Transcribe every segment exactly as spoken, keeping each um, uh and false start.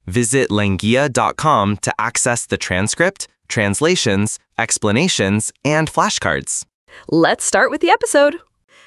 Visit languia dot com to access the transcript, translations, explanations, and flashcards. Let's start with the episode.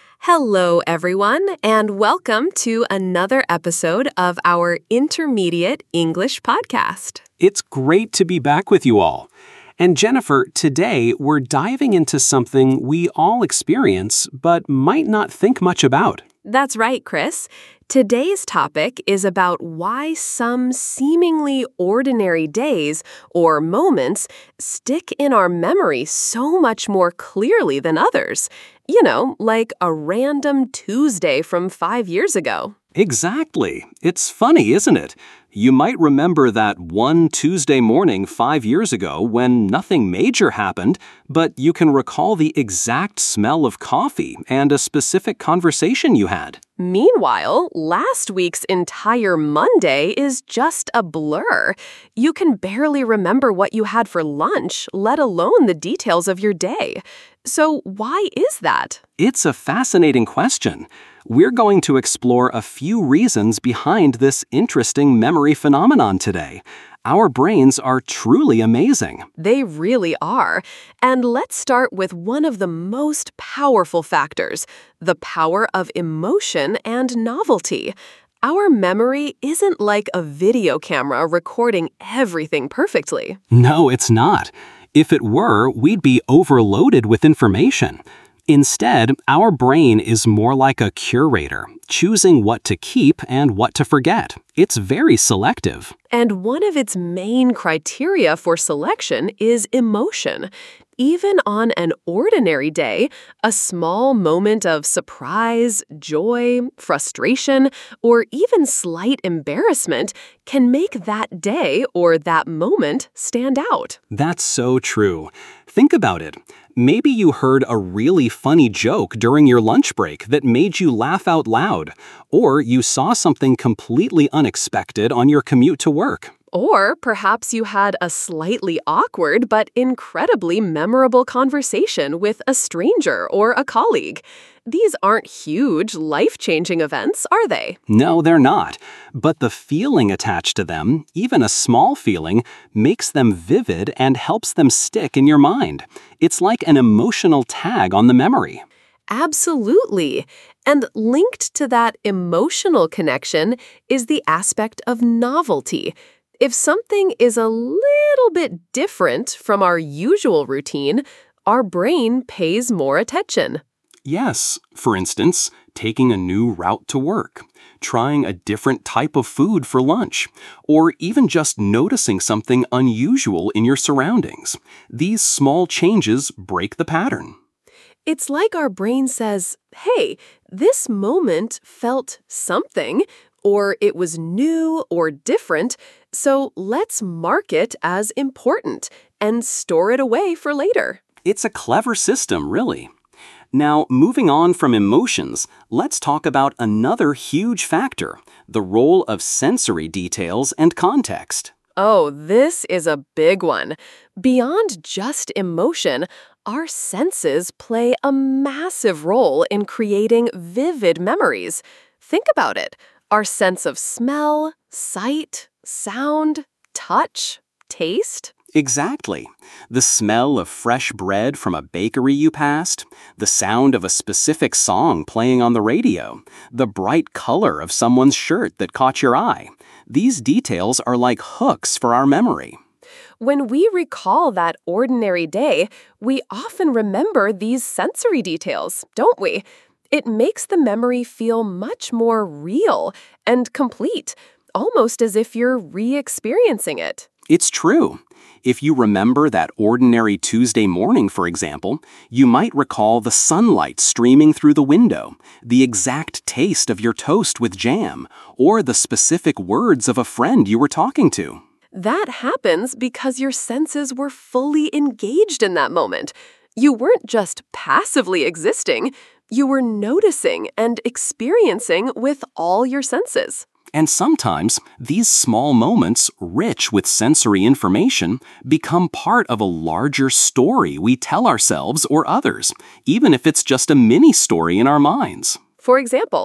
Hello, everyone, and welcome to another episode of our Intermediate English podcast. It's great to be back with you all. And Jennifer, today we're diving into something we all experience but might not think much about. That's right, Chris. Today's topic is about why some seemingly ordinary days or moments stick in our memory so much more clearly than others. You know, like a random Tuesday from five years ago. Exactly. It's funny, isn't it? You might remember that one Tuesday morning five years ago when nothing major happened, but you can recall the exact smell of coffee and a specific conversation you had. Meanwhile, last week's entire Monday is just a blur. You can barely remember what you had for lunch, let alone the details of your day. So why is that? It's a fascinating question. We're going to explore a few reasons behind this interesting memory phenomenon today. Our brains are truly amazing. They really are. And let's start with one of the most powerful factors, the power of emotion and novelty. Our memory isn't like a video camera recording everything perfectly. No, it's not. If it were, we'd be overloaded with information. Instead, our brain is more like a curator, choosing what to keep and what to forget. It's very selective. And one of its main criteria for selection is emotion. Even on an ordinary day, a small moment of surprise, joy, frustration, or even slight embarrassment can make that day or that moment stand out. That's so true. Think about it. Maybe you heard a really funny joke during your lunch break that made you laugh out loud, or you saw something completely unexpected on your commute to work. Or perhaps you had a slightly awkward but incredibly memorable conversation with a stranger or a colleague. These aren't huge, life-changing events, are they? No, they're not. But the feeling attached to them, even a small feeling, makes them vivid and helps them stick in your mind. It's like an emotional tag on the memory. Absolutely. And linked to that emotional connection is the aspect of novelty. If something is a little bit different from our usual routine, our brain pays more attention. Yes, for instance, taking a new route to work, trying a different type of food for lunch, or even just noticing something unusual in your surroundings. These small changes break the pattern. It's like our brain says, hey, this moment felt something, or it was new or different, so let's mark it as important and store it away for later. It's a clever system, really. Now, moving on from emotions, let's talk about another huge factor, the role of sensory details and context. Oh, this is a big one. Beyond just emotion, our senses play a massive role in creating vivid memories. Think about it. Our sense of smell, sight, sound, touch, taste. Exactly. The smell of fresh bread from a bakery you passed, the sound of a specific song playing on the radio, the bright color of someone's shirt that caught your eye. These details are like hooks for our memory. When we recall that ordinary day, we often remember these sensory details, don't we? It makes the memory feel much more real and complete, almost as if you're re-experiencing it. It's true. If you remember that ordinary Tuesday morning, for example, you might recall the sunlight streaming through the window, the exact taste of your toast with jam, or the specific words of a friend you were talking to. That happens because your senses were fully engaged in that moment. You weren't just passively existing, you were noticing and experiencing with all your senses. And sometimes, these small moments, rich with sensory information, become part of a larger story we tell ourselves or others, even if it's just a mini story in our minds. For example,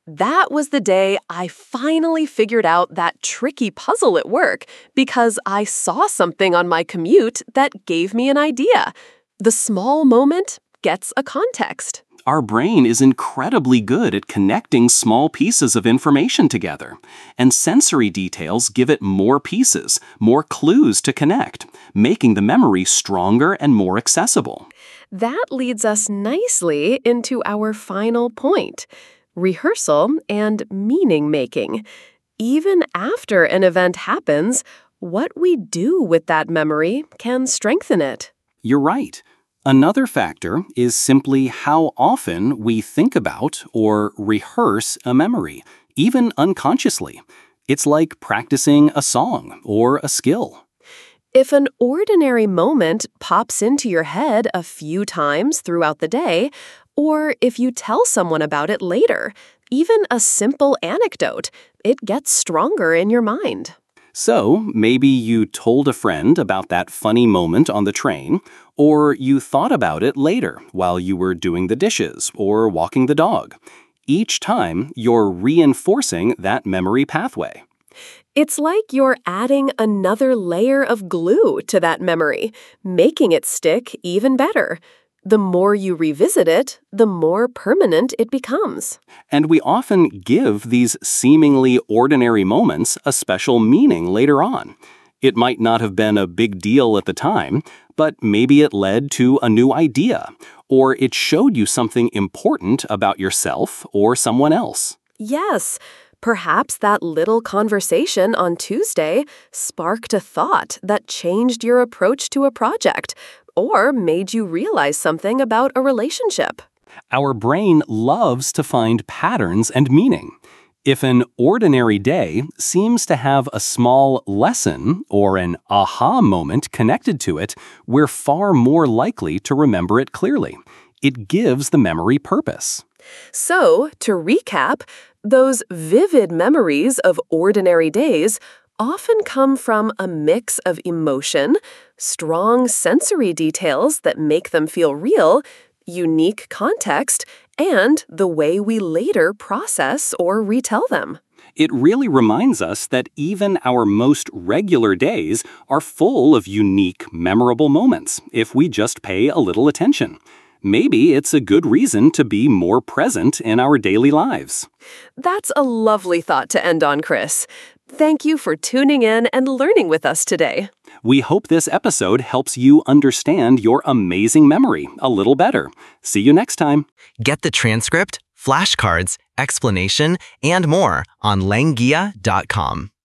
That was the day I finally figured out that tricky puzzle at work because I saw something on my commute that gave me an idea. The small moment gets a context. Our brain is incredibly good at connecting small pieces of information together, and sensory details give it more pieces, more clues to connect, making the memory stronger and more accessible. That leads us nicely into our final point: rehearsal and meaning making. Even after an event happens, what we do with that memory can strengthen it. You're right. Another factor is simply how often we think about or rehearse a memory, even unconsciously. It's like practicing a song or a skill. If an ordinary moment pops into your head a few times throughout the day, or if you tell someone about it later, even a simple anecdote, it gets stronger in your mind. So, maybe you told a friend about that funny moment on the train, or you thought about it later while you were doing the dishes or walking the dog. Each time, you're reinforcing that memory pathway. It's like you're adding another layer of glue to that memory, making it stick even better. The more you revisit it, the more permanent it becomes. And we often give these seemingly ordinary moments a special meaning later on. It might not have been a big deal at the time, but maybe it led to a new idea, or it showed you something important about yourself or someone else. Yes, perhaps that little conversation on Tuesday sparked a thought that changed your approach to a project, or made you realize something about a relationship. Our brain loves to find patterns and meaning. If an ordinary day seems to have a small lesson or an aha moment connected to it, we're far more likely to remember it clearly. It gives the memory purpose. So, to recap, those vivid memories of ordinary days often come from a mix of emotion, strong sensory details that make them feel real, unique context, and the way we later process or retell them. It really reminds us that even our most regular days are full of unique, memorable moments if we just pay a little attention. Maybe it's a good reason to be more present in our daily lives. That's a lovely thought to end on, Chris. Thank you for tuning in and learning with us today. We hope this episode helps you understand your amazing memory a little better. See you next time. Get the transcript, flashcards, explanation, and more on langia dot com.